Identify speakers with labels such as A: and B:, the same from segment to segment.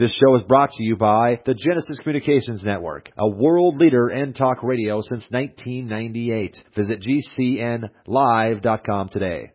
A: This show is brought to you by the Genesis Communications Network, a world leader in talk radio since 1998. Visit GCNlive.com today.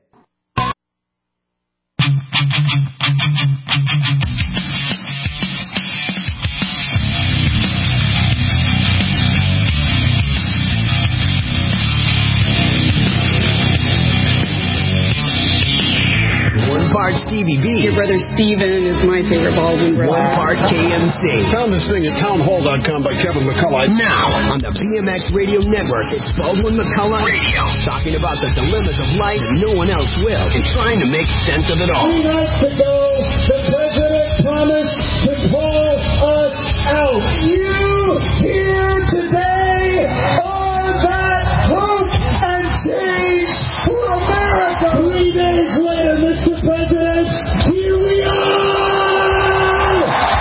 B: Part Stevie B.
C: Your brother Steven is my favorite Baldwin brother.
B: One part KMC.
D: Found this thing at townhall.com by Kevin McCullough.
B: Now, on the BMX Radio Network, it's Baldwin McCullough Radio. Talking about the dilemmas of life and no one else will, and trying to make sense of it all.
E: 3 nights ago, the president promised to pull us out. You here today are that hope and change for America. 3 days later, Mr. President, here we are!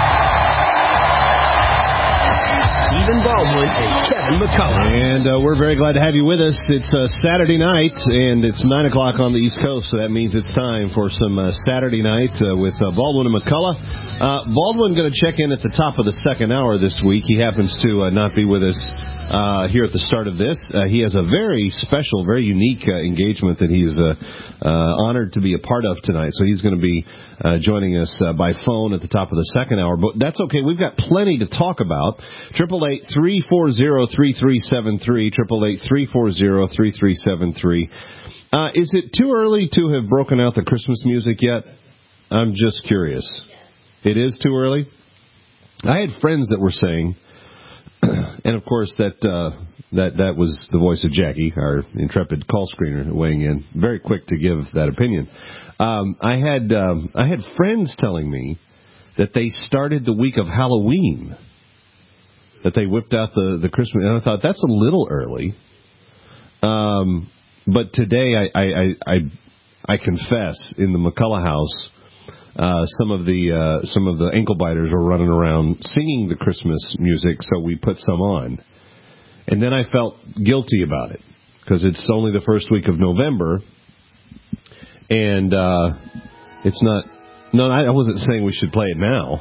B: Stephen Baldwin and Kevin McCullough.
F: And we're very glad to have you with us. It's Saturday night, and it's 9 o'clock on the East Coast, so that means it's time for some Saturday night with Baldwin and McCullough. Baldwin going to check in at the top of the second hour this week. He happens to not be with us here at the start of this. He has a very special, very unique engagement that he's honored to be a part of tonight. So he's going to be joining us by phone at the top of the second hour. But that's okay. We've got plenty to talk about. 888-340-3373. 888-340-3373. Is it too early to have broken out the Christmas music yet? I'm just curious. It is too early? I had friends that were saying, and of course that was the voice of Jackie, our intrepid call screener, weighing in, very quick to give that opinion. I had friends telling me that they started the week of Halloween, that they whipped out the Christmas, and I thought that's a little early. But today I confess, in the McCullough house, some of the ankle biters were running around singing the Christmas music, so we put some on. And then I felt guilty about it, because it's only the first week of November, and it's not... No, I wasn't saying we should play it now.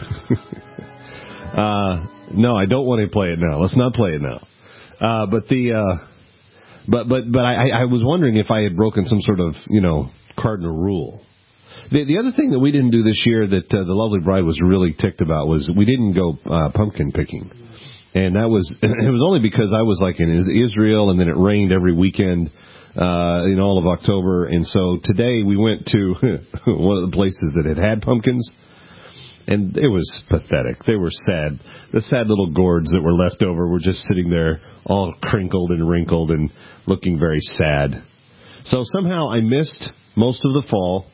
F: No, I don't want to play it now. Let's not play it now. But I was wondering if I had broken some sort of, cardinal rule. The other thing that we didn't do this year that the lovely bride was really ticked about was we didn't go pumpkin picking. And it was only because I was like in Israel, and then it rained every weekend in all of October. And so today we went to one of the places that had pumpkins, and it was pathetic. They were sad. The sad little gourds that were left over were just sitting there all crinkled and wrinkled and looking very sad. So somehow I missed most of the fall.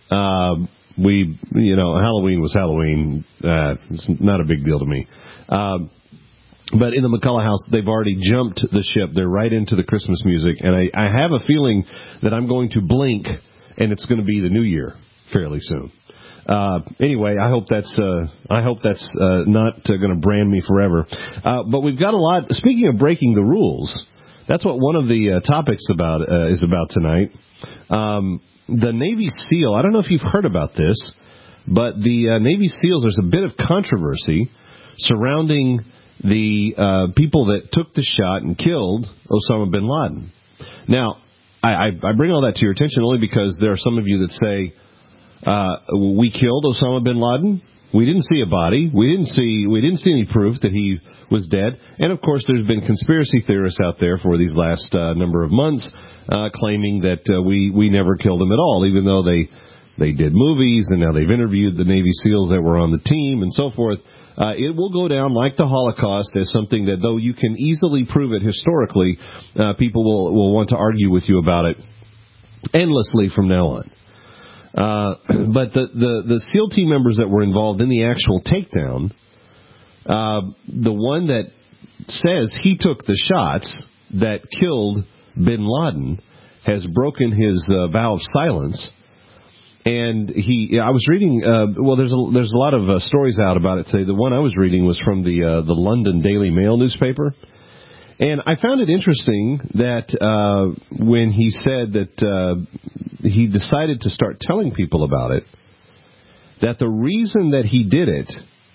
F: Halloween was Halloween. It's not a big deal to me. But in the McCullough house, they've already jumped the ship. They're right into the Christmas music. And I have a feeling that I'm going to blink, and it's going to be the new year fairly soon. Anyway, I hope that's not going to brand me forever. But we've got a lot. Speaking of breaking the rules, that's what one of the topics is about tonight. The Navy SEAL, I don't know if you've heard about this, but the Navy SEALs, there's a bit of controversy surrounding the people that took the shot and killed Osama bin Laden. Now, I bring all that to your attention only because there are some of you that say, we killed Osama bin Laden. We didn't see a body. We didn't see any proof that he was dead. And, of course, there's been conspiracy theorists out there for these last number of months claiming that we never killed him at all, even though they did movies, and now they've interviewed the Navy SEALs that were on the team and so forth. It will go down like the Holocaust as something that, though you can easily prove it historically, people will want to argue with you about it endlessly from now on. But the SEAL team members that were involved in the actual takedown, the one that says he took the shots that killed bin Laden has broken his vow of silence. And I was reading, there's a lot of stories out about it today. The one I was reading was from the London Daily Mail newspaper. And I found it interesting that when he said that he decided to start telling people about it, that the reason that he did it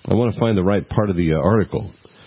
F: I want to find the right part of the article,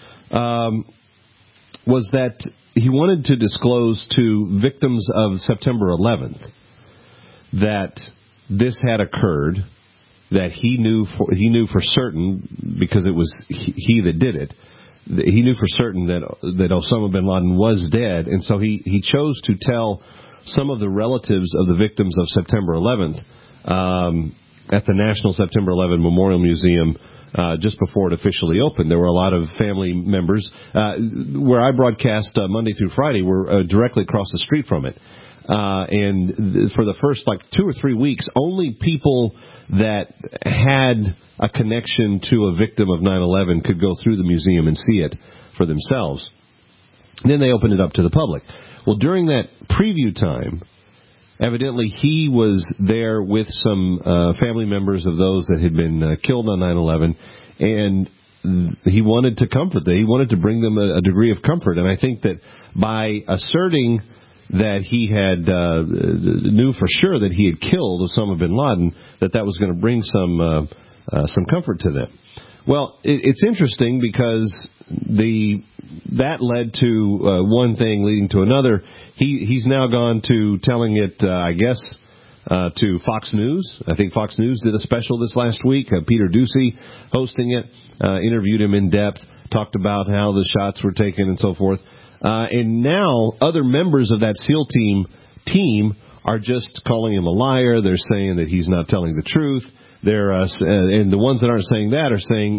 F: was that he wanted to disclose to victims of September 11th that this had occurred, that he knew for certain, because it was he that did it. He knew for certain that Osama bin Laden was dead, and so he chose to tell some of the relatives of the victims of September 11th at the National September 11 Memorial Museum just before it officially opened. There were a lot of family members. Where I broadcast Monday through Friday, we're directly across the street from it. And for the first 2 or 3 weeks, only people that had a connection to a victim of 9/11 could go through the museum and see it for themselves. Then they opened it up to the public. Well, during that preview time, evidently he was there with some family members of those that had been killed on 9/11, and he wanted to comfort them. He wanted to bring them a degree of comfort. And I think that by asserting that he had knew for sure that he had killed Osama bin Laden, that was going to bring some comfort to them. Well, it's interesting because that led to one thing leading to another. He's now gone to telling it, I guess, to Fox News. I think Fox News did a special this last week. Peter Ducey hosting it, interviewed him in depth, talked about how the shots were taken and so forth. And now other members of that SEAL team are just calling him a liar. They're saying that he's not telling the truth. And the ones that aren't saying that are saying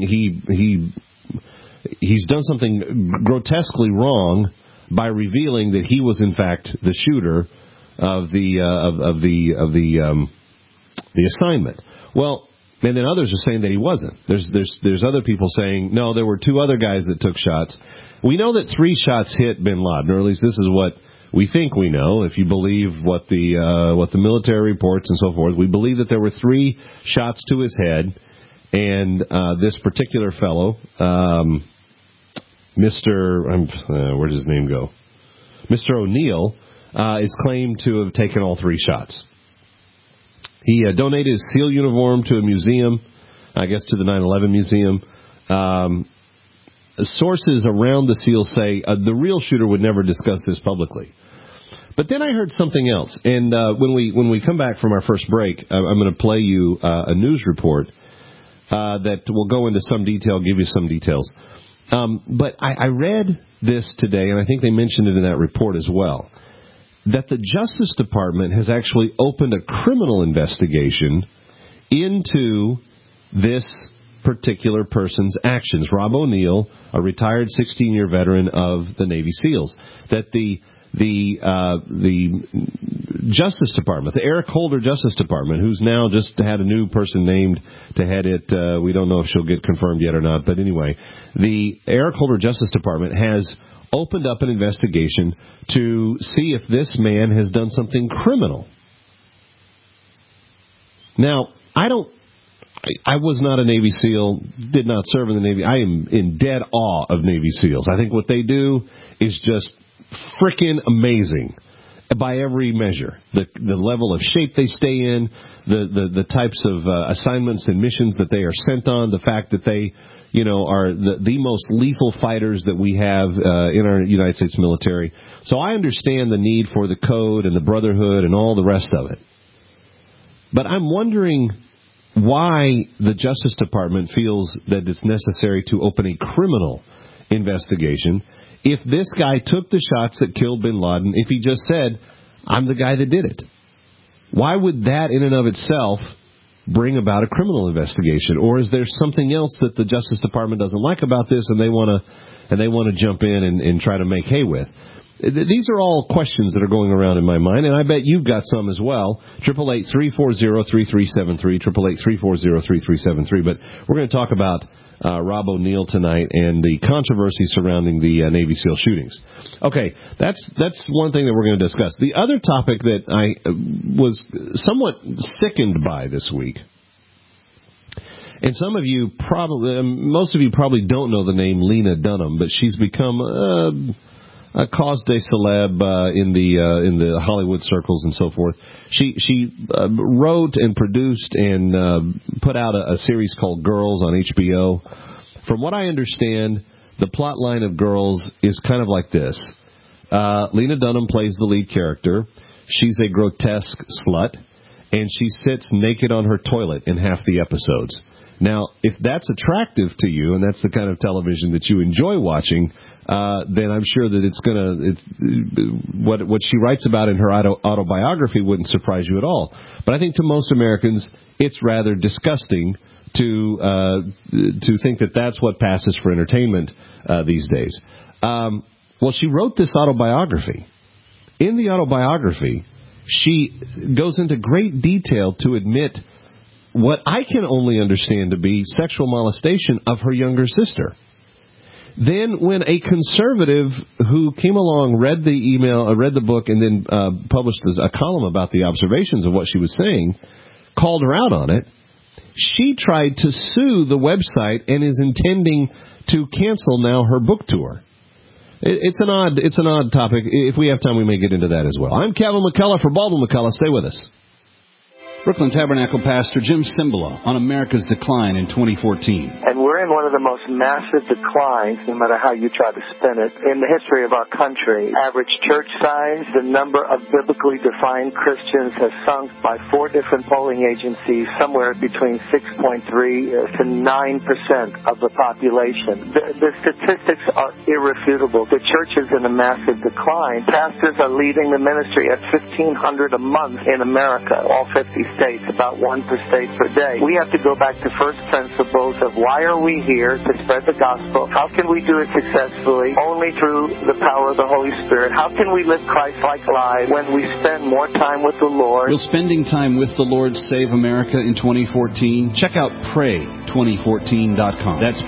F: he's done something grotesquely wrong by revealing that he was in fact the shooter of the assignment. Well, and then others are saying that he wasn't. There's other people saying no, there were 2 other guys that took shots. We know that 3 shots hit bin Laden, or at least this is what we think we know. If you believe what the military reports and so forth, we believe that there were 3 shots to his head, and this particular fellow, where does his name go? Mr. O'Neill is claimed to have taken all 3 shots. He donated his SEAL uniform to a museum, I guess to the 9/11 museum. Sources around the SEALs say the real shooter would never discuss this publicly. But then I heard something else, and when we come back from our first break, I'm going to play you a news report that will go into some detail, give you some details. But I read this today, and I think they mentioned it in that report as well, that the Justice Department has actually opened a criminal investigation into this particular person's actions. Rob O'Neill, a retired 16-year veteran of the Navy SEALs, that the Justice Department, the Eric Holder Justice Department, who's now just had a new person named to head it. We don't know if she'll get confirmed yet or not, but anyway, the Eric Holder Justice Department has opened up an investigation to see if this man has done something criminal. Now, I was not a Navy SEAL, did not serve in the Navy. I am in dead awe of Navy SEALs. I think what they do is just freaking amazing by every measure. The level of shape they stay in, the types of assignments and missions that they are sent on, the fact that they are the most lethal fighters that we have in our United States military. So I understand the need for the code and the brotherhood and all the rest of it. But I'm wondering why the Justice Department feels that it's necessary to open a criminal investigation if this guy took the shots that killed bin Laden, if he just said, I'm the guy that did it. Why would that in and of itself bring about a criminal investigation? Or is there something else that the Justice Department doesn't like about this and they want to jump in and try to make hay with? These are all questions that are going around in my mind, and I bet you've got some as well. 888-340-3373, 888-340-3373. But we're going to talk about Rob O'Neill tonight and the controversy surrounding the Navy SEAL shootings. Okay, that's one thing that we're going to discuss. The other topic that I was somewhat sickened by this week, and some of you most of you probably don't know the name Lena Dunham, but she's become a cause de celeb in the Hollywood circles and so forth. She wrote and produced and put out a series called Girls on HBO. From what I understand, the plot line of Girls is kind of like this. Lena Dunham plays the lead character. She's a grotesque slut, and she sits naked on her toilet in half the episodes. Now, if that's attractive to you, and that's the kind of television that you enjoy watching, then I'm sure that what she writes about in her autobiography wouldn't surprise you at all. But I think to most Americans, it's rather disgusting to think that that's what passes for entertainment these days. Well, she wrote this autobiography. In the autobiography, she goes into great detail to admit what I can only understand to be sexual molestation of her younger sister. Then when a conservative who came along, read the book, and then published a column about the observations of what she was saying, called her out on it, she tried to sue the website and is intending to cancel now her book tour. It's an odd topic. If we have time, we may get into that as well. I'm Kevin McCullough for Baldwin McCullough. Stay with us.
G: Brooklyn Tabernacle pastor Jim Cymbala on America's decline in 2014.
H: And we're in one of the most massive declines, no matter how you try to spin it, in the history of our country. Average church size, the number of biblically defined Christians has sunk by 4 different polling agencies, somewhere between 6.3 to 9% of the population. The statistics are irrefutable. The church is in a massive decline. Pastors are leaving the ministry at $1,500 a month in America, all 50 states, about 1 per state per day. We have to go back to first principles of why are we here to spread the gospel? How can we do it successfully? Only through the power of the Holy Spirit. How can we live Christ-like lives when we spend more time with the Lord?
G: Will spending time with the Lord save America in 2014? Check out pray2014.com. That's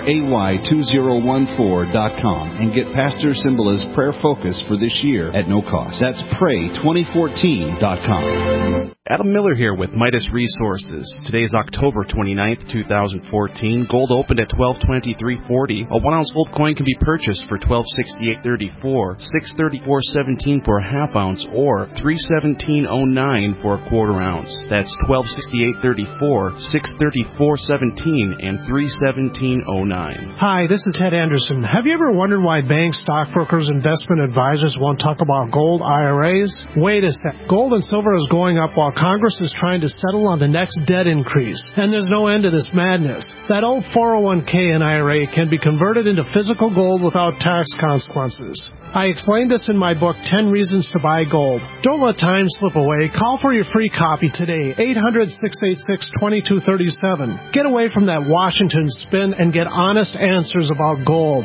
G: PRAY2014.com and get Pastor Cymbala's prayer focus for this year at no cost. That's pray2014.com.
I: Adam Miller here with Midas Resources. Today is October 29th, 2014. Gold opened at $1223.40. A 1-ounce gold coin can be purchased for $1268.34, $634.17 for a half-ounce, or $317.09 for a quarter-ounce. That's $1268.34, $634.17, and $317.09.
J: Hi, this is Ted Anderson. Have you ever wondered why banks, stockbrokers, investment advisors won't talk about gold IRAs? Wait a sec. Gold and silver is going up while Congress is trying to settle on the next debt increase, and there's no end to this madness. That old 401k and IRA can be converted into physical gold without tax consequences. I explained this in my book, 10 Reasons to Buy Gold. Don't let time slip away. Call for your free copy today, 800-686-2237. Get away from that Washington spin and get honest answers about gold.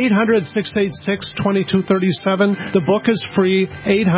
J: 800-686-2237. The book is free,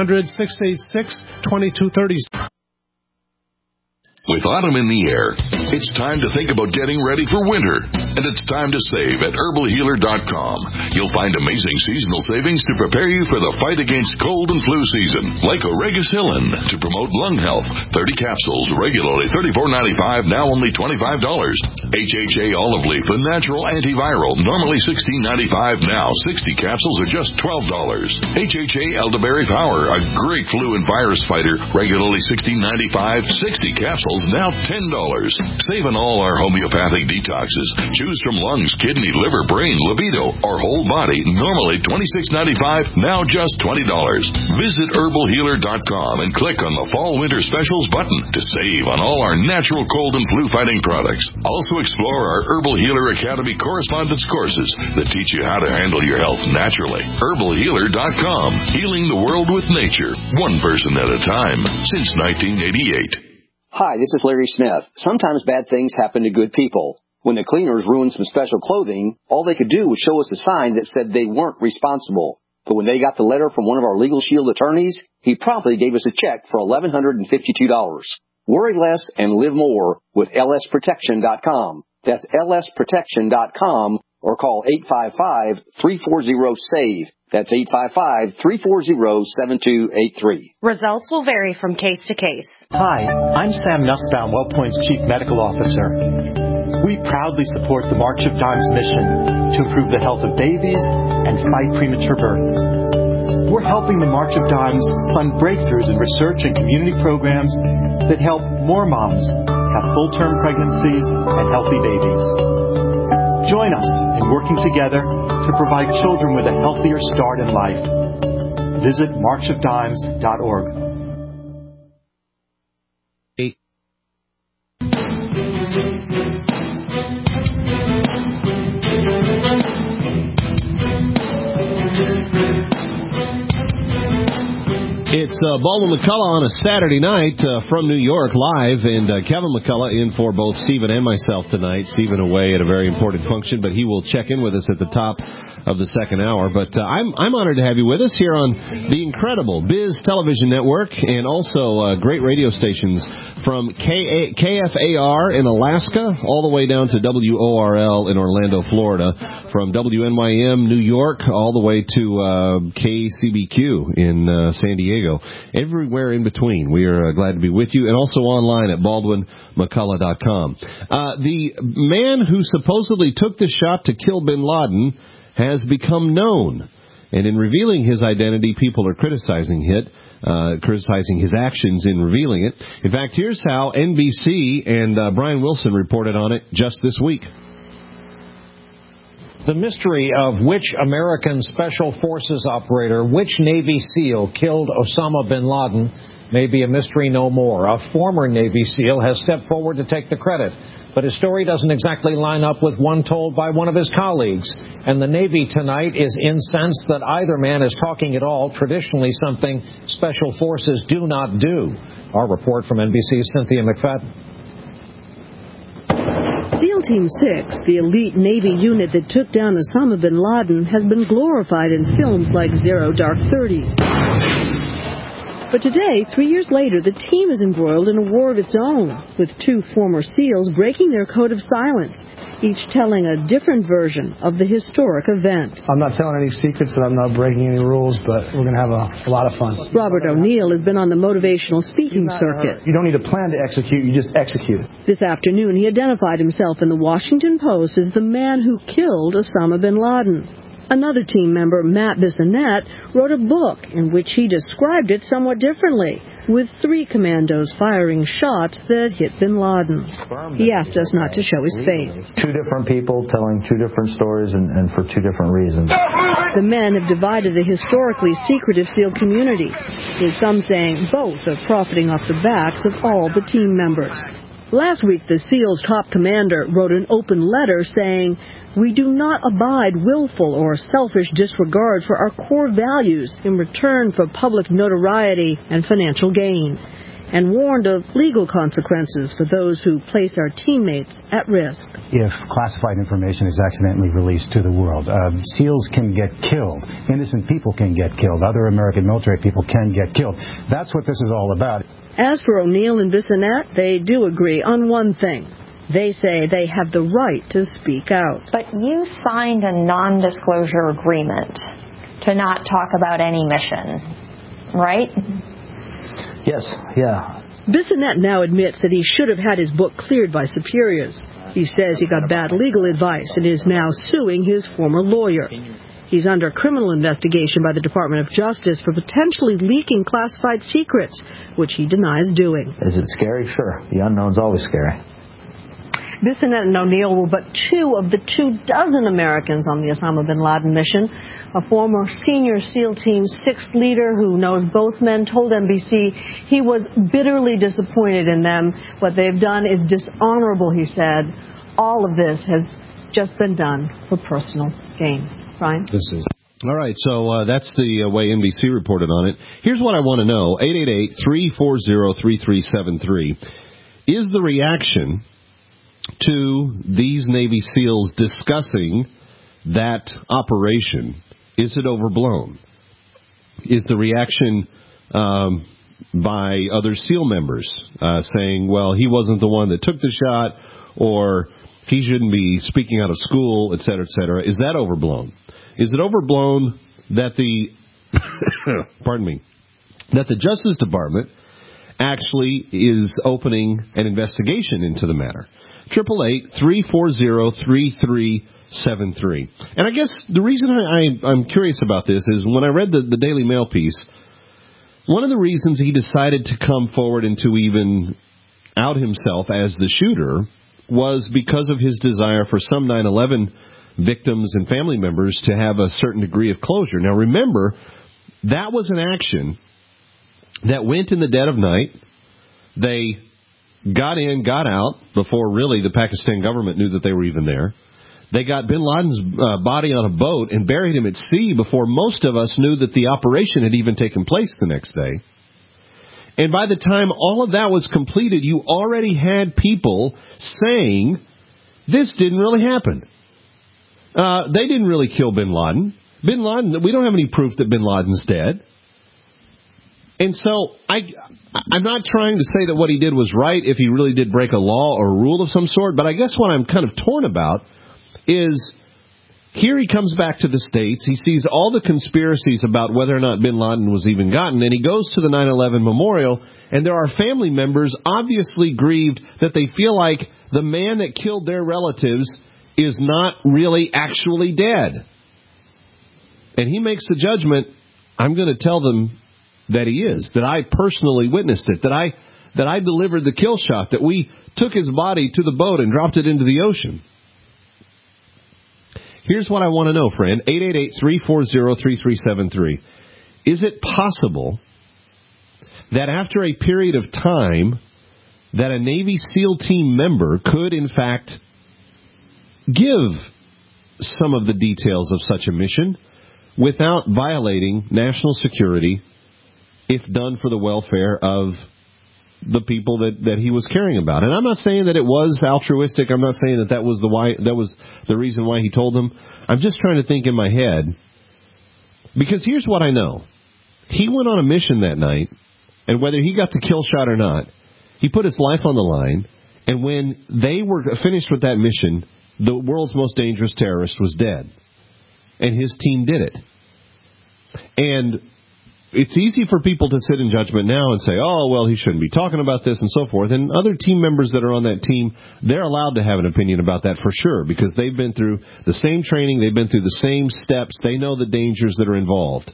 J: 800-686-2237.
K: With autumn in the air, it's time to think about getting ready for winter. And it's time to save at herbalhealer.com. You'll find amazing seasonal savings to prepare you for the fight against cold and flu season. Like Oregacillin to promote lung health. 30 capsules, regularly $34.95, now only $25. HHA olive leaf, a natural antiviral, normally $16.95, now 60 capsules are just $12. HHA elderberry power, a great flu and virus fighter, regularly $16.95, 60 capsules now $10. Save on all our homeopathic detoxes. Choose from lungs, kidney, liver, brain, libido, or whole body. Normally $26.95, now just $20. Visit herbalhealer.com and click on the Fall Winter Specials button to save on all our natural cold and flu fighting products. Also explore our Herbal Healer Academy correspondence courses that teach you how to handle your health naturally. herbalhealer.com. Healing the world with nature, one person at a time, since 1988.
L: Hi, this is Larry Smith. Sometimes bad things happen to good people. When the cleaners ruined some special clothing, all they could do was show us a sign that said they weren't responsible. But when they got the letter from one of our Legal Shield attorneys, he promptly gave us a check for $1,152. Worry less and live more with lsprotection.com. That's lsprotection.com, or call 855-340-SAVE. That's 855-340-7283.
M: Results will vary from case to case.
N: Hi, I'm Sam Nussbaum, WellPoint's Chief Medical Officer. We proudly support the March of Dimes mission to improve the health of babies and fight premature birth. we're helping the March of Dimes fund breakthroughs in research and community programs that help more moms have full-term pregnancies and healthy babies. Join us in working together to provide children with a healthier start in life. Visit marchofdimes.org.
F: It's Baldwin McCullough on a Saturday night from New York live, and Kevin McCullough in for both Stephen and myself tonight. Stephen away at a very important function, but he will check in with us at the top of the second hour. But I'm honored to have you with us here on the incredible Biz Television Network, and also great radio stations from KFAR in Alaska all the way down to WORL in Orlando, Florida, from WNYM New York all the way to KCBQ in San Diego, everywhere in between. We are glad to be with you, and also online at BaldwinMcCullough.com. The man who supposedly took the shot to kill bin Laden has become known, and in revealing his identity, people are criticizing his actions in revealing it. In fact, here's how NBC and Brian Wilson reported on it just this week.
O: The mystery of which American Special Forces operator, which Navy SEAL killed Osama bin Laden may be a mystery no more. A former Navy SEAL has stepped forward to take the credit, but his story doesn't exactly line up with one told by one of his colleagues. And the Navy tonight is incensed that either man is talking at all, traditionally something Special Forces do not do. Our report from NBC's Cynthia McFadden.
P: SEAL Team 6, the elite Navy unit that took down Osama bin Laden, has been glorified in films like Zero Dark 30. But today, 3 years later, the team is embroiled in a war of its own, with two former SEALs breaking their code of silence, each telling a different version of the historic event.
Q: I'm not telling any secrets and I'm not breaking any rules, but we're going to have a lot of fun.
P: Robert O'Neill has been on the motivational speaking circuit.
Q: You don't need a plan to execute, you just execute it.
P: This afternoon, he identified himself in the Washington Post as the man who killed Osama bin Laden. Another team member, Matt Bissonnette, wrote a book in which he described it somewhat differently, with 3 commandos firing shots that hit bin Laden. He asked us not to show his face.
R: 2 different people telling 2 different stories and for 2 different reasons.
P: The men have divided the historically secretive SEAL community, with some saying both are profiting off the backs of all the team members. Last week, the SEAL's top commander wrote an open letter saying, "We do not abide willful or selfish disregard for our core values in return for public notoriety and financial gain," and warned of legal consequences for those who place our teammates at risk.
S: If classified information is accidentally released to the world, SEALs can get killed. Innocent people can get killed. Other American military people can get killed. That's what this is all about.
P: As for O'Neill and Bissonnette, they do agree on one thing. They say they have the right to speak out.
T: But you signed a non-disclosure agreement to not talk about any mission, right?
R: Yes, yeah.
P: Bissonnette now admits that he should have had his book cleared by superiors. He says he got bad legal advice and is now suing his former lawyer. He's under criminal investigation by the Department of Justice for potentially leaking classified secrets, which he denies doing.
R: Is it scary? Sure. The unknown's always scary.
P: Bissonnette and O'Neill were but 2 of the 24 Americans on the Osama bin Laden mission. A former senior SEAL Team 6 leader who knows both men told NBC he was bitterly disappointed in them. What they've done is dishonorable, he said. All of this has just been done for personal gain. Ryan?
F: This is. All right, so that's the way NBC reported on it. Here's what I want to know. 888-340-3373. Is the reaction to these Navy SEALs discussing that operation, is it overblown? Is the reaction by other SEAL members saying, well, he wasn't the one that took the shot, or he shouldn't be speaking out of school, et cetera, is that overblown? Is it overblown that the that the Justice Department actually is opening an investigation into the matter? 888-340-3373. And I guess the reason I'm curious about this is when I read the Daily Mail piece, one of the reasons he decided to come forward and to even out himself as the shooter was because of his desire for some 9/11 victims and family members to have a certain degree of closure. Now remember, that was an action that went in the dead of night. They got in, got out before really the Pakistan government knew that they were even there. They got bin Laden's body on a boat and buried him at sea before most of us knew that the operation had even taken place the next day. And by the time all of that was completed, you already had people saying, this didn't really happen. They didn't really kill bin Laden. Bin Laden, we don't have any proof that bin Laden's dead. And so I'm not trying to say that what he did was right if he really did break a law or a rule of some sort, but I guess what I'm kind of torn about is here he comes back to the States, he sees all the conspiracies about whether or not bin Laden was even gotten, and he goes to the 9/11 memorial, and there are family members obviously grieved that they feel like the man that killed their relatives is not really actually dead. And he makes the judgment, I'm going to tell them that he is, that I personally witnessed it, that I delivered the kill shot, that we took his body to the boat and dropped it into the ocean. Here's what I want to know, friend. 888-340-3373. Is it possible that after a period of time that a Navy SEAL team member could, in fact, give some of the details of such a mission without violating national security if done for the welfare of the people that he was caring about? And I'm not saying that it was altruistic. I'm not saying that was the reason why he told them. I'm just trying to think in my head, because here's what I know. He went on a mission that night, and whether he got the kill shot or not, he put his life on the line, and when they were finished with that mission, the world's most dangerous terrorist was dead. And his team did it. And it's easy for people to sit in judgment now and say, oh, well, he shouldn't be talking about this and so forth. And other team members that are on that team, they're allowed to have an opinion about that for sure, because they've been through the same training, they've been through the same steps, they know the dangers that are involved.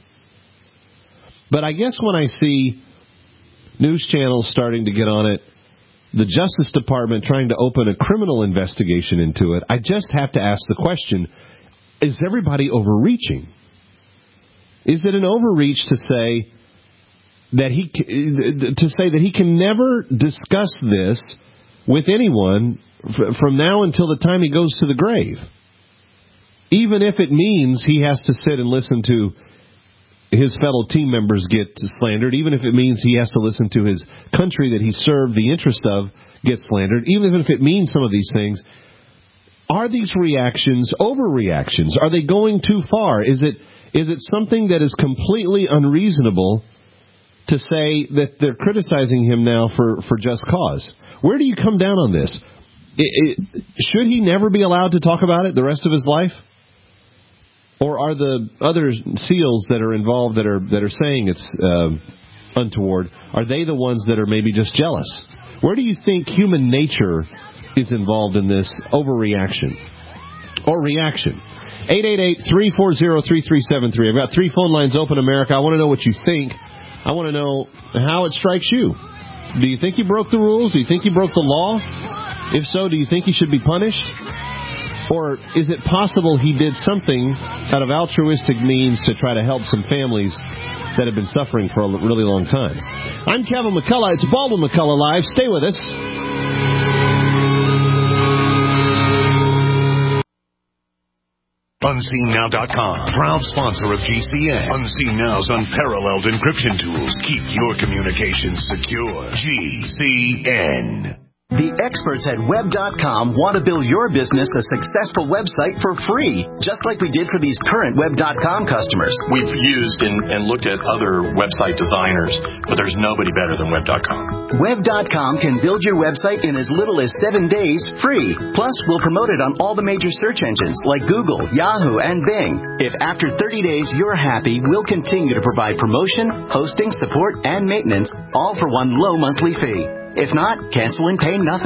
F: But I guess when I see news channels starting to get on it, the Justice Department trying to open a criminal investigation into it, I just have to ask the question, is everybody overreaching? Is it an overreach to say that he can never discuss this with anyone from now until the time he goes to the grave, even if it means he has to sit and listen to his fellow team members get slandered, even if it means he has to listen to his country that he served the interest of get slandered, even if it means some of these things? Are these reactions overreactions? Are they going too far? Is it something that is completely unreasonable to say that they're criticizing him now for just cause? Where do you come down on this? Should he never be allowed to talk about it the rest of his life? Or are the other SEALs that are involved that are saying it's untoward, are they the ones that are maybe just jealous? Where do you think human nature is involved in this overreaction or reaction? 888-340-3373. I've got 3 phone lines open, America. I want to know what you think. I want to know how it strikes you. Do you think he broke the rules? Do you think he broke the law? If so, do you think he should be punished? Or is it possible he did something out of altruistic means to try to help some families that have been suffering for a really long time? I'm Kevin McCullough. It's Baldwin McCullough Live. Stay with us.
U: UnseenNow.com, proud sponsor of GCN. Unseen Now's unparalleled encryption tools keep your communications secure. GCN.
V: The experts at Web.com want to build your business a successful website for free, just like we did for these current Web.com customers.
W: We've used and looked at other website designers, but there's nobody better than Web.com.
V: Web.com can build your website in as little as 7 days free. Plus, we'll promote it on all the major search engines like Google, Yahoo, and Bing. If after 30 days you're happy, we'll continue to provide promotion, hosting, support, and maintenance, all for one low monthly fee. If not, cancel and pay nothing.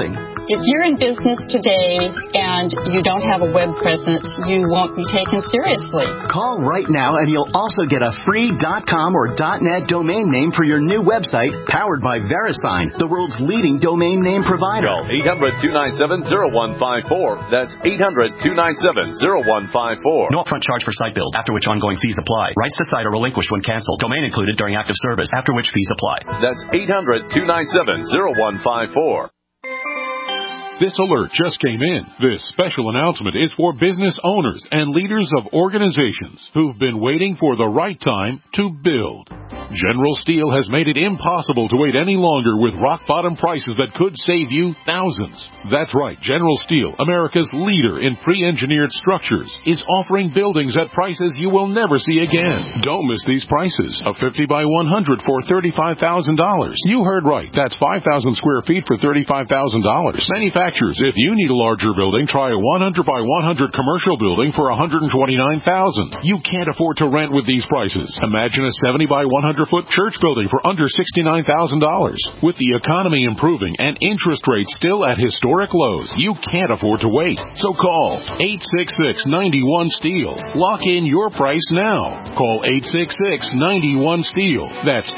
A: If you're in business today and you don't have a web presence, you won't be taken seriously.
V: Call right now and you'll also get a free .com or .net domain name for your new website powered by VeriSign, the world's leading domain name provider.
C: Call 800-297-0154. That's 800-297-0154.
V: No upfront charge for site build, after which ongoing fees apply. Rights to site are relinquished when canceled. Domain included during active service, after which fees apply.
C: That's 800-297-0154.
D: This alert just came in. This special announcement is for business owners and leaders of organizations who've been waiting for the right time to build. General Steel has made it impossible to wait any longer with rock-bottom prices that could save you thousands. That's right, General Steel, America's leader in pre-engineered structures, is offering buildings at prices you will never see again. Don't miss these prices. A 50 by 100 for $35,000. You heard right. That's 5,000 square feet for $35,000. Manufacturers, if you need a larger building, try a 100 by 100 commercial building for $129,000. You can't afford to rent with these prices. Imagine a 70 by 100-foot church building for under $69,000. With the economy improving and interest rates still at historic lows, you can't afford to wait. So call 866-91-STEEL. Lock in your price now. Call 866-91-STEEL. That's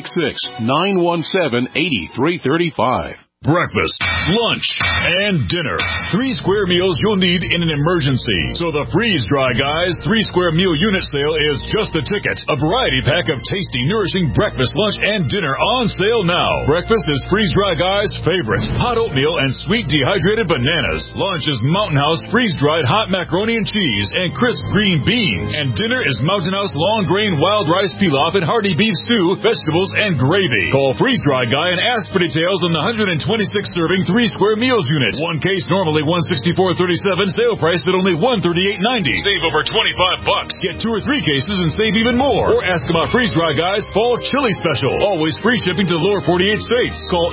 D: 866-917-8335.
X: Breakfast, lunch, and dinner. 3 square meals you'll need in an emergency. So the Freeze Dry Guys 3 square meal unit sale is just the ticket. A variety pack of tasty, nourishing breakfast, lunch, and dinner on sale now. Breakfast is Freeze Dry Guys' favorite. Hot oatmeal and sweet dehydrated bananas. Lunch is Mountain House freeze-dried hot macaroni and cheese and crisp green beans. And dinner is Mountain House long grain wild rice pilaf and hearty beef stew, vegetables, and gravy. Call Freeze Dry Guy and ask for details on the 126-serving 3 square meals unit. One case normally $164.37, sale price at only $138.90. Save over $25. Get 2 or 3 cases and save even more. Or ask about Freeze Dry Guys Fall Chili Special. Always free shipping to the lower 48 states. Call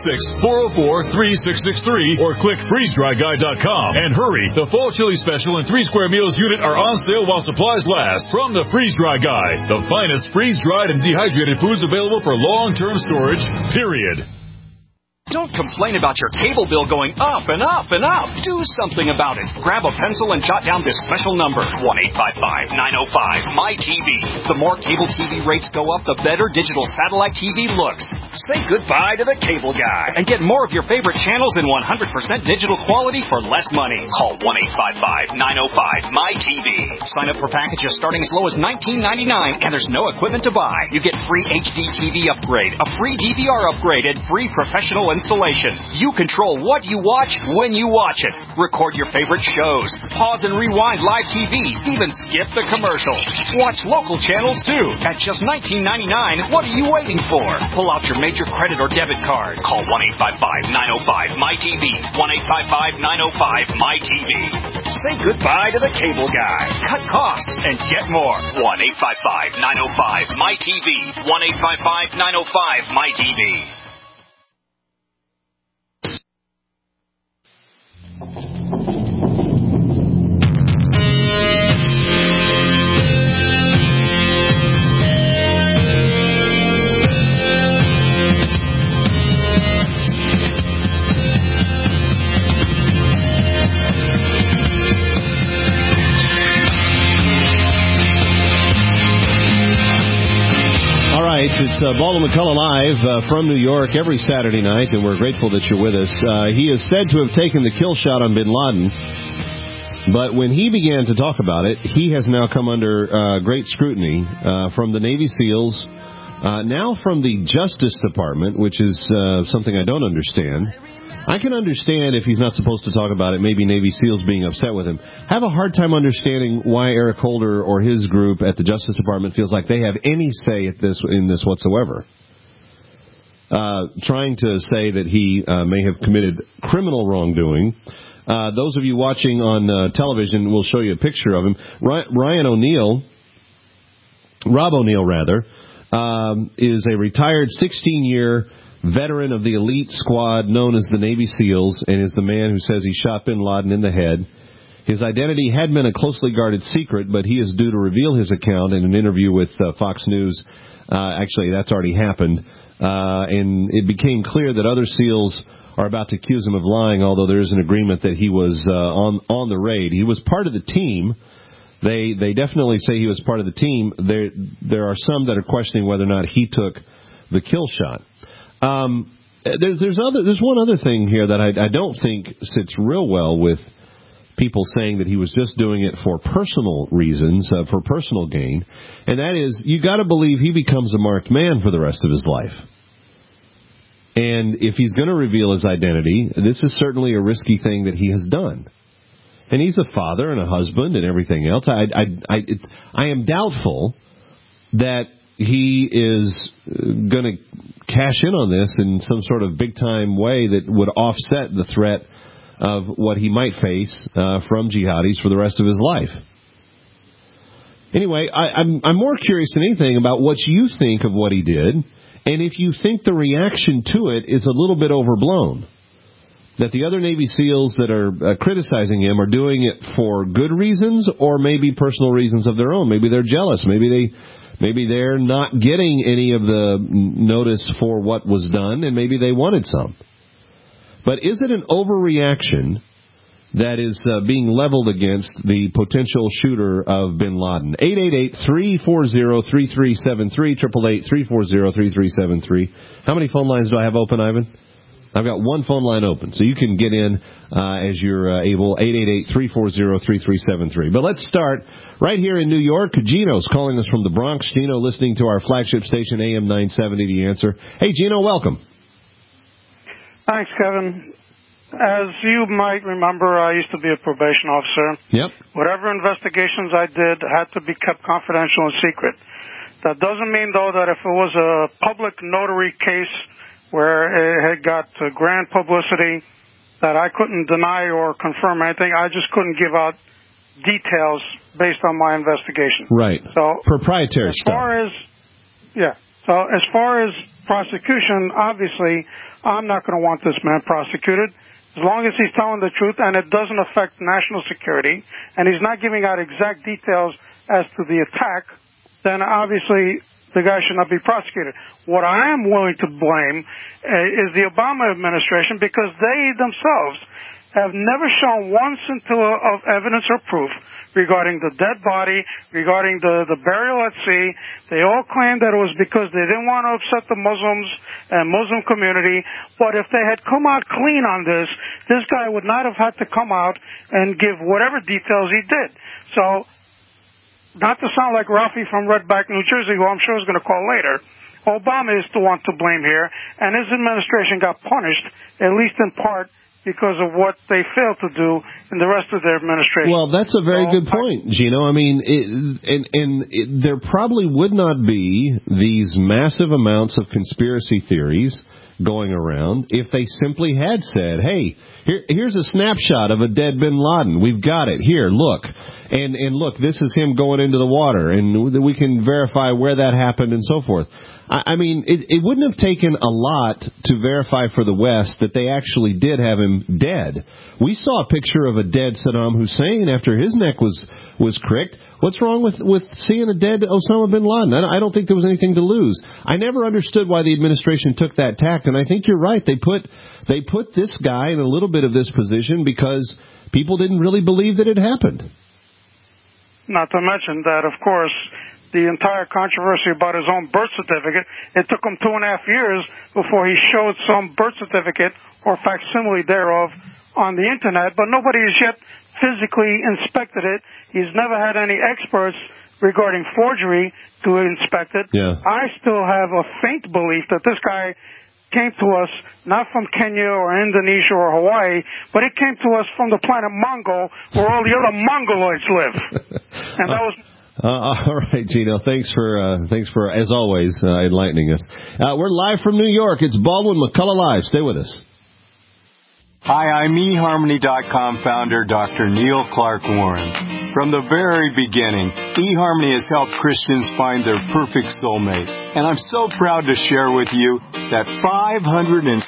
X: 866-404-3663 or click freezedryguy.com. And hurry, the Fall Chili Special and 3 square meals unit are on sale while supplies last. From the Freeze Dry Guy, the finest freeze-dried and dehydrated foods available for long-term storage, period.
Y: Don't complain about your cable bill going up and up and up. Do something about it. Grab a pencil and jot down this special number, 1-855-905-MY-TV. The more cable TV rates go up, the better digital satellite TV looks. Say goodbye to the cable guy and get more of your favorite channels in 100% digital quality for less money. Call 1-855-905-MY-TV. Sign up for packages starting as low as $19.99, and there's no equipment to buy. You get free HD TV upgrade, a free DVR upgrade, and free professional installation. You control what you watch when you watch it. Record your favorite shows. Pause and rewind live TV. Even skip the commercials. Watch local channels too. At just $19.99, what are you waiting for? Pull out your major credit or debit card. Call 1-855-905-MY-TV. 1-855-905-MY-TV. Say goodbye to the cable guy. Cut costs and get more. 1-855-905-MY-TV. 1-855-905-MY-TV.
F: It's Baldwin McCullough Live from New York every Saturday night, and we're grateful that you're with us. He is said to have taken the kill shot on bin Laden, but when he began to talk about it, he has now come under great scrutiny from the Navy SEALs, now from the Justice Department, which is something I don't understand. I can understand if he's not supposed to talk about it, maybe Navy SEALs being upset with him. Have a hard time understanding why Eric Holder or his group at the Justice Department feels like they have any say in this whatsoever. Trying to say that he may have committed criminal wrongdoing. Those of you watching on television, we'll show you a picture of him. Rob O'Neill, is a retired 16-year veteran of the elite squad known as the Navy SEALs, and is the man who says he shot bin Laden in the head. His identity had been a closely guarded secret, but he is due to reveal his account in an interview with Fox News. Actually, that's already happened. And it became clear that other SEALs are about to accuse him of lying, although there is an agreement that he was on the raid. He was part of the team. They definitely say he was part of the team. There are some that are questioning whether or not he took the kill shot. There's one other thing here that I don't think sits real well with people saying that he was just doing it for personal reasons, for personal gain, and that is, you got to believe he becomes a marked man for the rest of his life. And if he's going to reveal his identity, this is certainly a risky thing that he has done. And he's a father and a husband and everything else. I am doubtful that he is going to cash in on this in some sort of big-time way that would offset the threat of what he might face from jihadis for the rest of his life. Anyway, I'm more curious than anything about what you think of what he did, and if you think the reaction to it is a little bit overblown. That the other Navy SEALs that are criticizing him are doing it for good reasons or maybe personal reasons of their own. Maybe they're jealous. Maybe they're not getting any of the notice for what was done, and maybe they wanted some. But is it an overreaction that is being leveled against the potential shooter of bin Laden? 888-340-3373, 888-340-3373. How many phone lines do I have open, Ivan? I've got one phone line open, so you can get in as you're able, 888-340-3373. But let's start right here in New York. Gino's calling us from the Bronx. Gino listening to our flagship station, AM 970, The Answer. Hey, Gino, welcome.
B: Thanks, Kevin. As you might remember, I used to be a probation officer.
F: Yep.
B: Whatever investigations I did had to be kept confidential and secret. That doesn't mean, though, that if it was a public notary case where it had got grand publicity, that I couldn't deny or confirm anything. I just couldn't give out details based on my investigation.
F: Right.
B: So
F: proprietary stuff.
B: So as far as prosecution, obviously, I'm not going to want this man prosecuted as long as he's telling the truth and it doesn't affect national security and he's not giving out exact details as to the attack, then obviously the guy should not be prosecuted. What I am willing to blame is the Obama administration because they themselves have never shown one scintilla of evidence or proof regarding the dead body, regarding the burial at sea. They all claimed that it was because they didn't want to upset the Muslims and Muslim community. But if they had come out clean on this guy would not have had to come out and give whatever details he did. So, not to sound like Ralphie from Redback, New Jersey, who I'm sure is going to call later, Obama is the one to blame here, and his administration got punished, at least in part, because of what they failed to do in the rest of their administration.
F: Well, that's a very good point, Gino. I mean, there probably would not be these massive amounts of conspiracy theories going around if they simply had said, hey, here's a snapshot of a dead bin Laden. We've got it. Here, look. And look, this is him going into the water, and we can verify where that happened and so forth. I mean, it wouldn't have taken a lot to verify for the West that they actually did have him dead. We saw a picture of a dead Saddam Hussein after his neck was cricked. What's wrong with seeing a dead Osama bin Laden? I don't think there was anything to lose. I never understood why the administration took that tack, and I think you're right. They put this guy in a little bit of this position because people didn't really believe that it happened.
B: Not to mention that, of course, the entire controversy about his own birth certificate, it took him 2.5 years before he showed some birth certificate or facsimile thereof on the Internet, but nobody has yet physically inspected it. He's never had any experts regarding forgery to inspect it.
F: Yeah.
B: I still have a faint belief that this guy came to us not from Kenya or Indonesia or Hawaii, but it came to us from the planet Mongol, where all the other Mongoloids live. And that was...
F: all right, Gino. Thanks for as always enlightening us. We're live from New York. It's Baldwin McCullough Live. Stay with us.
C: Hi, I'm eHarmony.com founder Dr. Neil Clark Warren. From the very beginning, eHarmony has helped Christians find their perfect soulmate. And I'm so proud to share with you that 565,000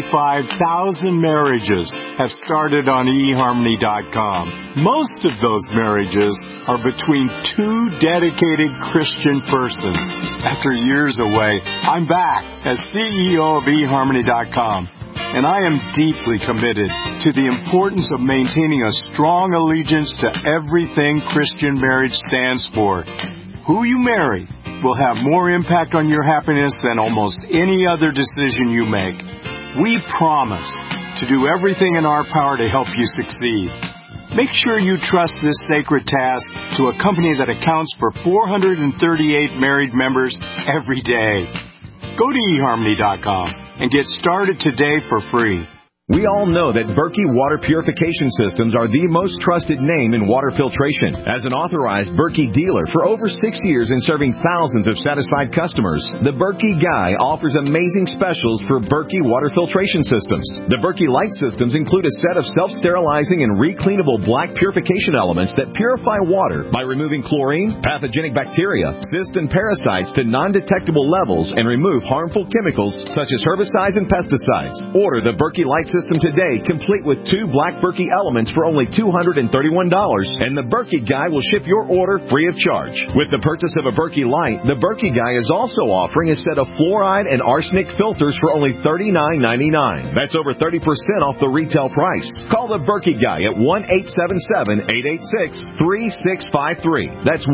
C: marriages have started on eHarmony.com. Most of those marriages are between two dedicated Christian persons. After years away, I'm back as CEO of eHarmony.com. and I am deeply committed to the importance of maintaining a strong allegiance to everything Christian marriage stands for. Who you marry will have more impact on your happiness than almost any other decision you make. We promise to do everything in our power to help you succeed. Make sure you trust this sacred task to a company that accounts for 438 married members every day. Go to eHarmony.com and get started today for free.
E: We all know that Berkey Water Purification Systems are the most trusted name in water filtration. As an authorized Berkey dealer for over 6 years and serving thousands of satisfied customers, the Berkey Guy offers amazing specials for Berkey Water Filtration Systems. The Berkey Light Systems include a set of self-sterilizing and recleanable black purification elements that purify water by removing chlorine, pathogenic bacteria, cysts, and parasites to non-detectable levels and remove harmful chemicals such as herbicides and pesticides. Order the Berkey Light System today, complete with 2 black Berkey elements for only $231, and the Berkey Guy will ship your order free of charge. With the purchase of a Berkey Light, the Berkey Guy is also offering a set of fluoride and arsenic filters for only $39.99. That's over 30% off the retail price. Call the Berkey Guy at 1-877-886-3653. That's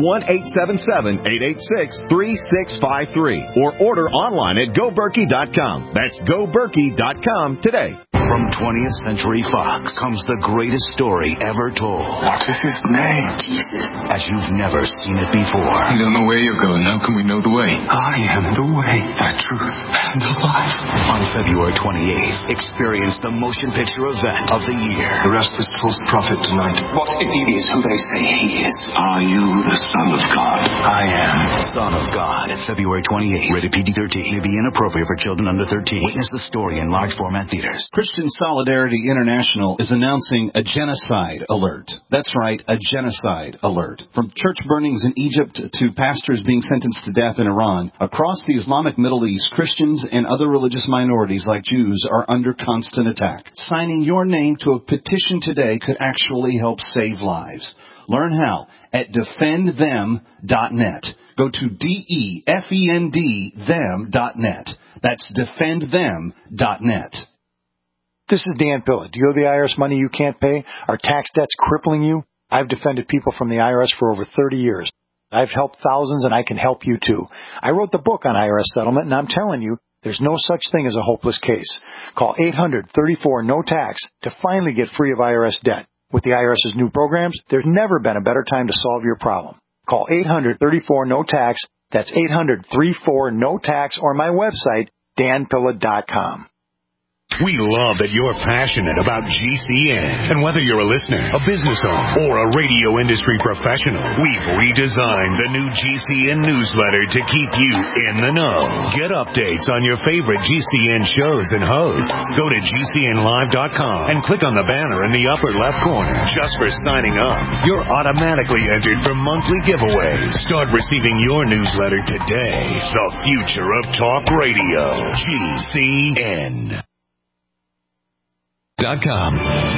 E: 1-877-886-3653. Or order online at GoBerkey.com. That's GoBerkey.com today.
U: From 20th Century Fox comes the greatest story ever told.
G: What is his name?
U: Jesus. As you've never seen it before.
G: We don't know where you're going. How can we know the way? I am the way, the truth, and the life.
U: On February 28th, experience the motion picture event of the year.
G: Arrest this false prophet tonight. What if he is who they say he is? Are you the Son of God? I am.
U: Son of God, February 28th. Rated PG-13. May be inappropriate for children under 13. Witness the story in large format theaters.
H: Christian Solidarity International is announcing a genocide alert. That's right, a genocide alert. From church burnings in Egypt to pastors being sentenced to death in Iran, across the Islamic Middle East, Christians and other religious minorities like Jews are under constant attack. Signing your name to a petition today could actually help save lives. Learn how at defendthem.net. Go to defend them.net. That's defendthem.net.
I: This is Dan Pilla. Do you owe the IRS money you can't pay? Are tax debts crippling you? I've defended people from the IRS for over 30 years. I've helped thousands, and I can help you too. I wrote the book on IRS settlement, and I'm telling you, there's no such thing as a hopeless case. Call 800-34-NO-TAX to finally get free of IRS debt. With the IRS's new programs, there's never been a better time to solve your problem. Call 800-34-NO-TAX. That's 800-34-NO-TAX, or my website, danpilla.com.
U: We love that you're passionate about GCN. And whether you're a listener, a business owner, or a radio industry professional, we've redesigned the new GCN newsletter to keep you in the know. Get updates on your favorite GCN shows and hosts. Go to GCNlive.com and click on the banner in the upper left corner. Just for signing up, you're automatically entered for monthly giveaways. Start receiving your newsletter today. The future of talk radio. GCN.
E: .com.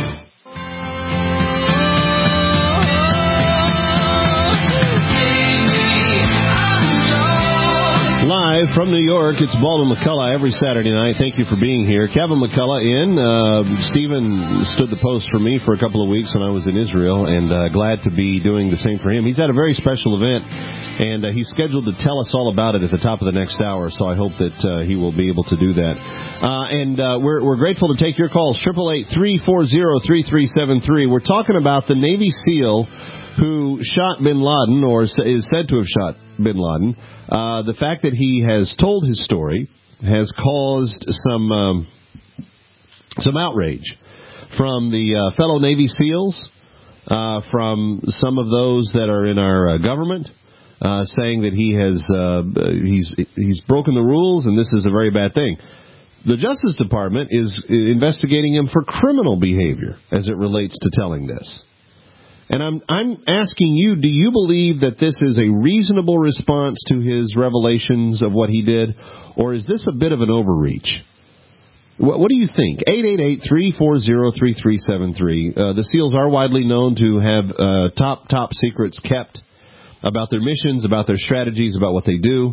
F: Live from New York, it's Baldwin McCullough every Saturday night. Thank you for being here. Kevin McCullough in. Stephen stood the post for me for a couple of weeks when I was in Israel, and glad to be doing the same for him. He's at a very special event, and he's scheduled to tell us all about it at the top of the next hour, so I hope that he will be able to do that. We're grateful to take your calls, 888-340-3373. We're talking about the Navy SEAL who shot bin Laden, or is said to have shot bin Laden. The fact that he has told his story has caused some outrage from the fellow Navy SEALs, from some of those that are in our government, saying that he's broken the rules and this is a very bad thing. The Justice Department is investigating him for criminal behavior as it relates to telling this. And I'm asking you, do you believe that this is a reasonable response to his revelations of what he did, or is this a bit of an overreach? What do you think? 888-340-3373. The SEALs are widely known to have top secrets kept about their missions, about their strategies, about what they do.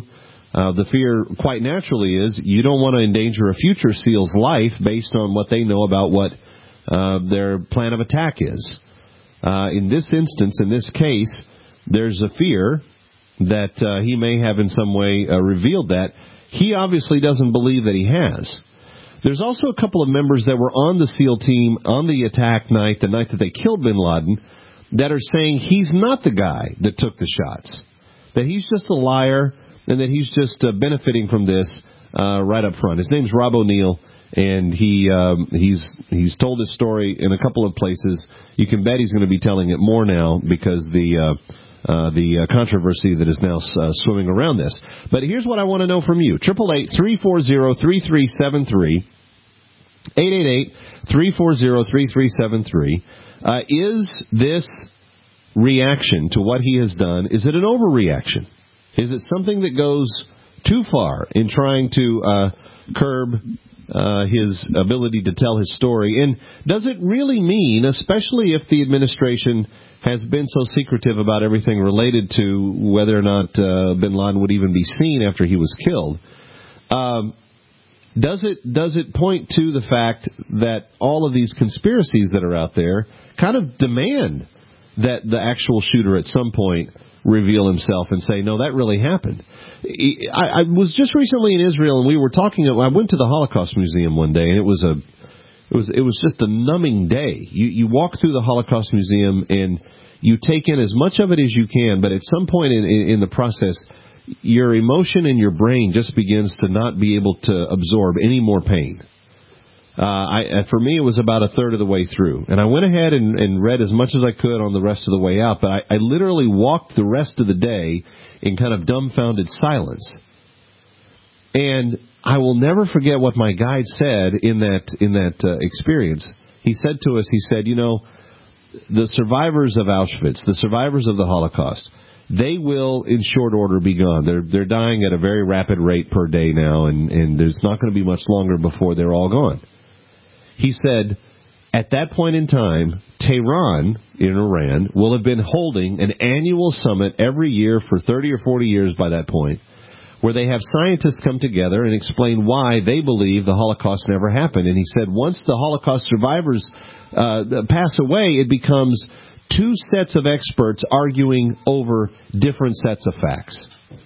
F: The fear, quite naturally, is you don't want to endanger a future SEAL's life based on what they know about what their plan of attack is. In this instance, in this case, there's a fear that he may have in some way revealed that. He obviously doesn't believe that he has. There's also a couple of members that were on the SEAL team on the attack night, the night that they killed bin Laden, that are saying he's not the guy that took the shots, that he's just a liar, and that he's just benefiting from this right up front. His name's Rob O'Neill, and he's told his story in a couple of places. You can bet he's going to be telling it more now because the controversy that is now swimming around this. But here's what I want to know from you. 888-340-3373. 888-340-3373. Is this reaction to what he has done, is it an overreaction? Is it something that goes too far in trying to curb his ability to tell his story? And does it really mean, especially if the administration has been so secretive about everything related to whether or not bin Laden would even be seen after he was killed, does it point to the fact that all of these conspiracies that are out there kind of demand that the actual shooter at some point reveal himself and say, no, that really happened? I was just recently in Israel, and we were talking. I went to the Holocaust Museum one day, and it was just a numbing day. You walk through the Holocaust Museum, and you take in as much of it as you can, but at some point in the process, your emotion and your brain just begins to not be able to absorb any more pain. For me, it was about a third of the way through. And I went ahead and read as much as I could on the rest of the way out, but I literally walked the rest of the day in kind of dumbfounded silence. And I will never forget what my guide said in that experience. He said to us, the survivors of Auschwitz, the survivors of the Holocaust, they will, in short order, be gone. They're dying at a very rapid rate per day now, and there's not going to be much longer before they're all gone. He said, at that point in time, Tehran in Iran will have been holding an annual summit every year for 30 or 40 years by that point, where they have scientists come together and explain why they believe the Holocaust never happened. And he said once the Holocaust survivors pass away, it becomes two sets of experts arguing over different sets of facts.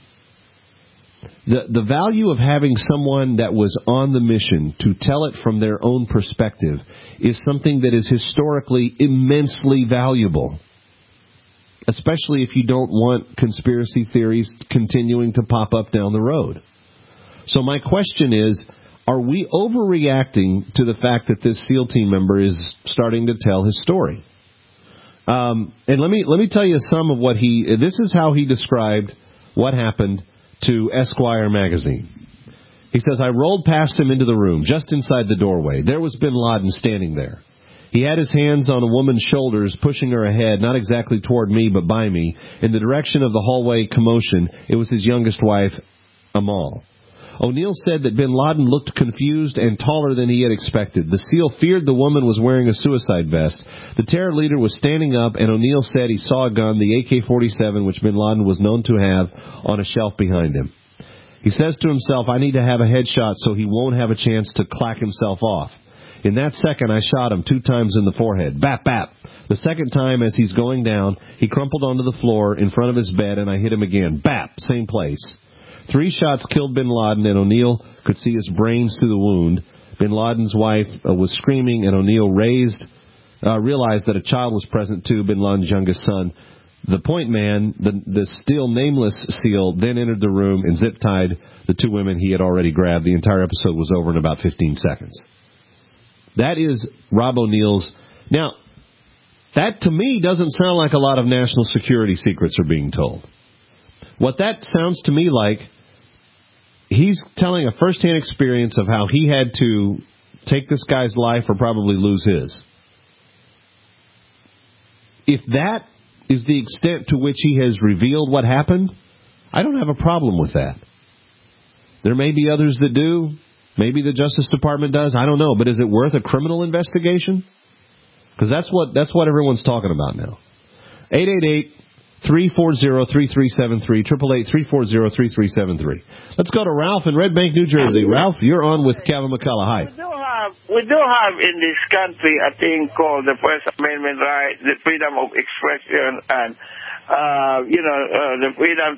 F: The value of having someone that was on the mission to tell it from their own perspective is something that is historically immensely valuable, especially if you don't want conspiracy theories continuing to pop up down the road. So my question is, are we overreacting to the fact that this SEAL team member is starting to tell his story? And let me tell you some of what this is how he described what happened to Esquire magazine. He says, I rolled past him into the room, just inside the doorway. There was bin Laden standing there. He had his hands on a woman's shoulders, pushing her ahead, not exactly toward me, but by me, in the direction of the hallway commotion. It was his youngest wife, Amal. O'Neill said that bin Laden looked confused and taller than he had expected. The SEAL feared the woman was wearing a suicide vest. The terror leader was standing up, and O'Neill said he saw a gun, the AK-47, which bin Laden was known to have, on a shelf behind him. He says to himself, I need to have a headshot so he won't have a chance to clack himself off. In that second, I shot him 2 times in the forehead. Bap, bap. The second time, as he's going down, he crumpled onto the floor in front of his bed, and I hit him again. Bap, same place. 3 shots killed bin Laden, and O'Neill could see his brains through the wound. Bin Laden's wife was screaming, and O'Neill realized that a child was present too, bin Laden's youngest son. The point man, the still nameless SEAL, then entered the room and zip-tied the 2 women he had already grabbed. The entire episode was over in about 15 seconds. That is Rob O'Neill's. Now, that to me doesn't sound like a lot of national security secrets are being told. What that sounds to me like, he's telling a first-hand experience of how he had to take this guy's life or probably lose his. If that is the extent to which he has revealed what happened, I don't have a problem with that. There may be others that do. Maybe the Justice Department does. I don't know. But is it worth a criminal investigation? Because that's what everyone's talking about now. 888-340-3373, 888-340-3373. Let's go to Ralph in Red Bank, New Jersey. Ralph, you're on with Kevin McCullough. Hi.
J: We do have in this country a thing called the First Amendment right, the freedom of expression and, the freedom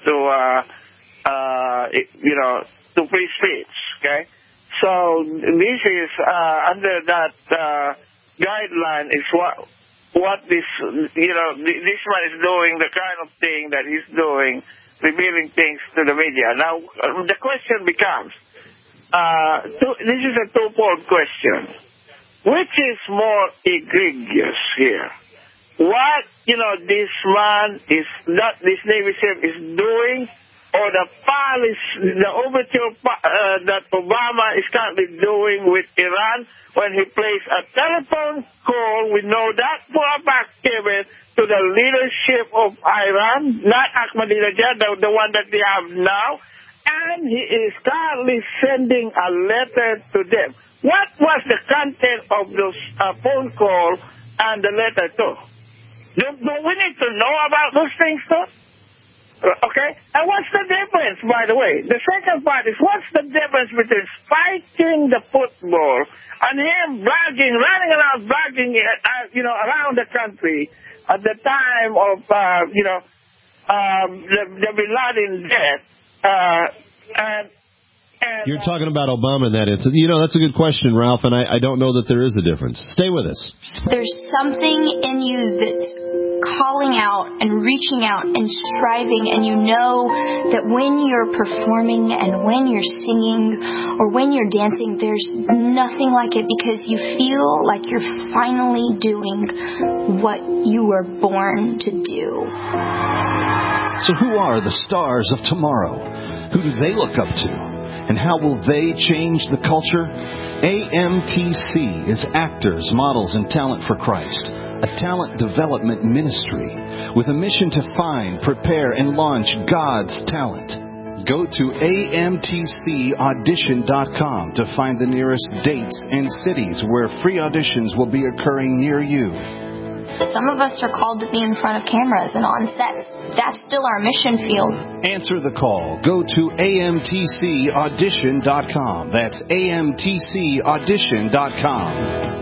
J: to free speech, okay? So this is, under that, guideline is what this, this man is doing, the kind of thing that he's doing, revealing things to the media. Now, the question becomes, this is a two-fold question. Which is more egregious here? What, this man is, that this Navy SEAL is doing, or the overture that Obama is currently doing with Iran when he plays a telephone call, we know that for a fact, Kevin, to the leadership of Iran, not Ahmadinejad, the one that they have now, and he is currently sending a letter to them. What was the content of those phone call and the letter too? Do we need to know about those things too? Okay? And what's the difference, by the way? The second part is, what's the difference between spiking the football and him bragging, running around bragging, around the country at the time of, the Bin Laden death, and
F: you're talking about Obama in that instance. That's a good question, Ralph, and I don't know that there is a difference. Stay with us.
K: There's something in you that's calling out and reaching out and striving, and you know that when you're performing and when you're singing or when you're dancing, there's nothing like it, because you feel like you're finally doing what you were born to do.
H: So who are the stars of tomorrow? Who do they look up to? And how will they change the culture? AMTC is Actors, Models, and Talent for Christ, a talent development ministry with a mission to find, prepare, and launch God's talent. Go to amtcaudition.com to find the nearest dates and cities where free auditions will be occurring near you.
K: Some of us are called to be in front of cameras and on sets. That's still our mission field.
H: Answer the call. Go to amtcaudition.com. That's amtcaudition.com.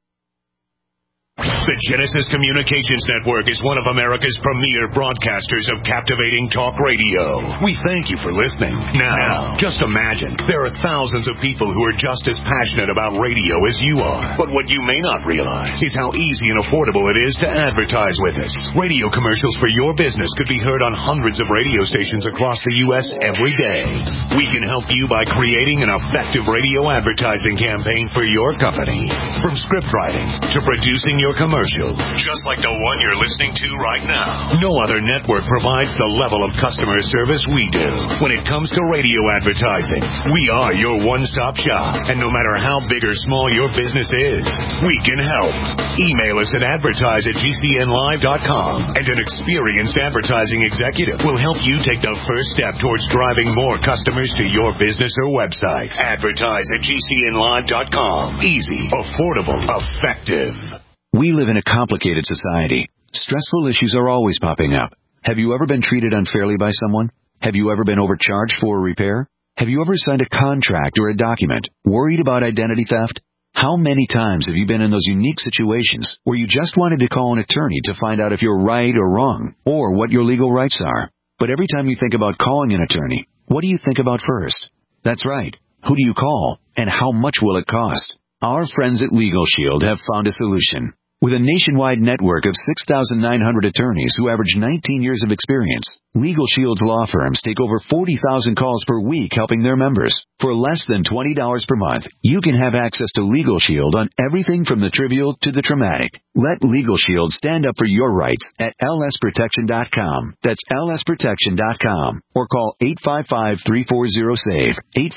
U: The Genesis Communications Network is one of America's premier broadcasters of captivating talk radio. We thank you for listening. Now, just imagine, there are thousands of people who are just as passionate about radio as you are. But what you may not realize is how easy and affordable it is to advertise with us. Radio commercials for your business could be heard on hundreds of radio stations across the U.S. every day. We can help you by creating an effective radio advertising campaign for your company. From script writing to producing your commercial, just like the one you're listening to right now. No other network provides the level of customer service we do. When it comes to radio advertising, we are your one-stop shop. And no matter how big or small your business is, we can help. Email us at advertise@gcnlive.com, and an experienced advertising executive will help you take the first step towards driving more customers to your business or website. Advertise@gcnlive.com. Easy, affordable, effective.
L: We live in a complicated society. Stressful issues are always popping up. Have you ever been treated unfairly by someone? Have you ever been overcharged for a repair? Have you ever signed a contract or a document worried about identity theft? How many times have you been in those unique situations where you just wanted to call an attorney to find out if you're right or wrong, or what your legal rights are? But every time you think about calling an attorney, what do you think about first? That's right. Who do you call, and how much will it cost? Our friends at Legal Shield have found a solution. With a nationwide network of 6,900 attorneys who average 19 years of experience, Legal Shield's law firms take over 40,000 calls per week helping their members. For less than $20 per month, you can have access to Legal Shield on everything from the trivial to the traumatic. Let Legal Shield stand up for your rights at lsprotection.com. That's lsprotection.com. Or call 855-340-SAVE,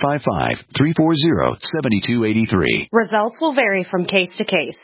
L: 855-340-7283.
M: Results will vary from case to case.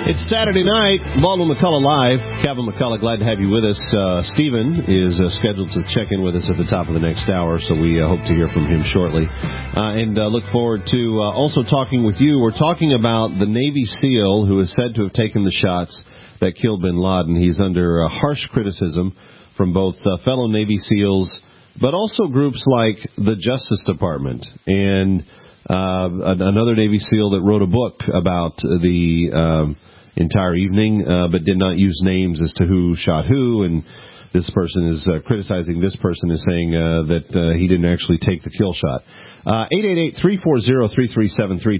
F: It's Saturday night, Baldwin McCullough Live. Kevin McCullough, glad to have you with us. Stephen is scheduled to check in with us at the top of the next hour, so we hope to hear from him shortly. And look forward to also talking with you. We're talking about the Navy SEAL who is said to have taken the shots that killed bin Laden. He's under harsh criticism from both fellow Navy SEALs, but also groups like the Justice Department and another Navy SEAL that wrote a book about the entire evening, but did not use names as to who shot who, and this person is criticizing this person is saying that he didn't actually take the kill shot. 888-340-3373,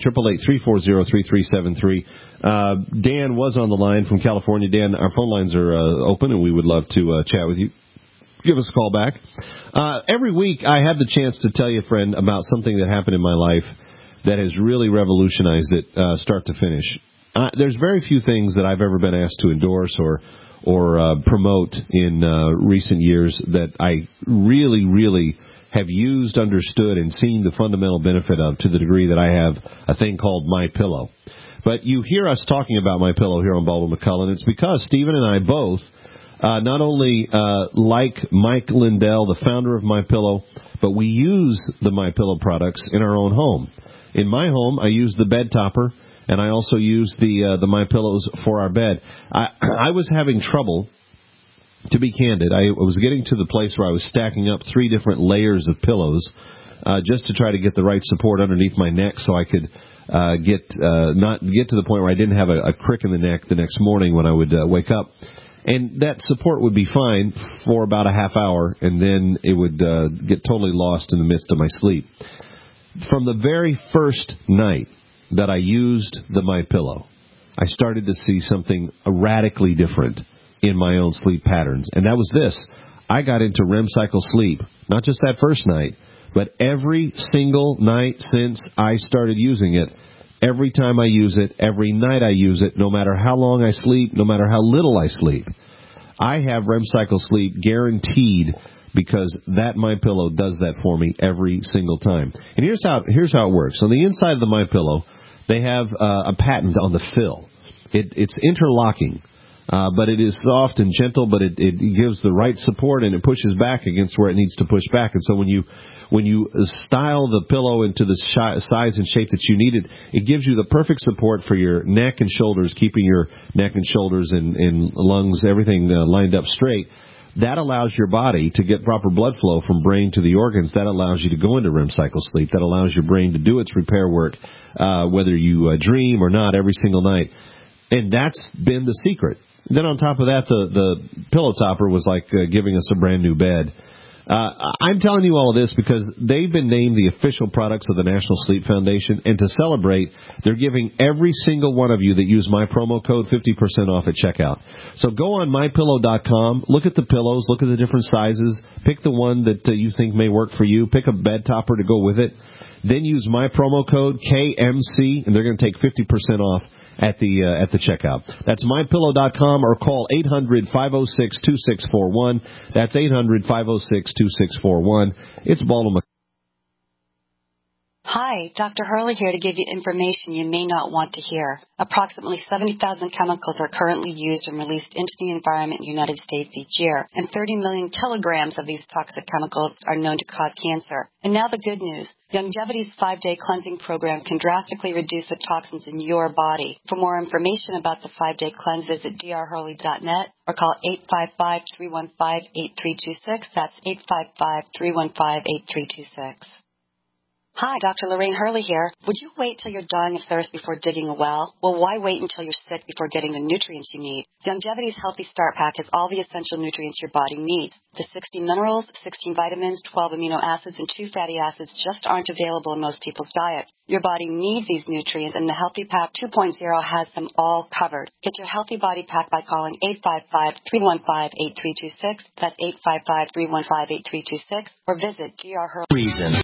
F: 888-340-3373. Dan was on the line from California. Dan, our phone lines are open, and we would love to chat with you. Give us a call back. Every week I have the chance to tell you, friend, about something that happened in my life that has really revolutionized it start to finish. There's very few things that I've ever been asked to endorse or promote in recent years that I really, really have used, understood, and seen the fundamental benefit of to the degree that I have a thing called MyPillow. But you hear us talking about MyPillow here on Baldwin McCullough, and it's because Stephen and I both not only like Mike Lindell, the founder of MyPillow, but we use the MyPillow products in our own home. In my home, I use the bed topper, and I also use the MyPillows for our bed. I was having trouble, to be candid. I was getting to the place where I was stacking up 3 different layers of pillows just to try to get the right support underneath my neck so I could not get to the point where I didn't have a crick in the neck the next morning when I would wake up. And that support would be fine for about a half hour, and then it would get totally lost in the midst of my sleep. From the very first night that I used the MyPillow, I started to see something radically different in my own sleep patterns. And that was this. I got into REM cycle sleep, not just that first night, but every single night since I started using it. Every time I use it, every night I use it, no matter how long I sleep, no matter how little I sleep. I have REM cycle sleep guaranteed because that MyPillow does that for me every single time. And here's how it works. On the inside of the MyPillow, they have a patent on the fill. It's interlocking, but it is soft and gentle, but it gives the right support, and it pushes back against where it needs to push back. And so when you style the pillow into the size and shape that you need it gives you the perfect support for your neck and shoulders, keeping your neck and shoulders and lungs, everything lined up straight. That allows your body to get proper blood flow from brain to the organs. That allows you to go into REM cycle sleep. That allows your brain to do its repair work, whether you dream or not, every single night. And that's been the secret. Then on top of that, the pillow topper was like giving us a brand new bed. I'm telling you all of this because they've been named the official products of the National Sleep Foundation, and to celebrate, they're giving every single one of you that use my promo code 50% off at checkout. So go on MyPillow.com, look at the pillows, look at the different sizes, pick the one that you think may work for you, pick a bed topper to go with it, then use my promo code KMC, and they're going to take 50% off at the checkout. That's MyPillow.com, or call 800-506-2641. That's 800-506-2641. It's Baldwin.
N: Hi, Dr. Hurley here to give you information you may not want to hear. Approximately 70,000 chemicals are currently used and released into the environment in the United States each year, and 30 million kilograms of these toxic chemicals are known to cause cancer. And now the good news. Longevity's 5-day cleansing program can drastically reduce the toxins in your body. For more information about the 5-day cleanse, visit drhurley.net or call 855-315-8326. That's 855-315-8326. Hi, Dr. Lorraine Hurley here. Would you wait till you're dying of thirst before digging a well? Well, why wait until you're sick before getting the nutrients you need? Longevity's Healthy Start Pack has all the essential nutrients your body needs. The 60 minerals, 16 vitamins, 12 amino acids, and 2 fatty acids just aren't available in most people's diets. Your body needs these nutrients, and the Healthy Pack 2.0 has them all covered. Get your Healthy Body Pack by calling 855-315-8326. That's 855-315-8326. Or visit drhurley.
V: Reason.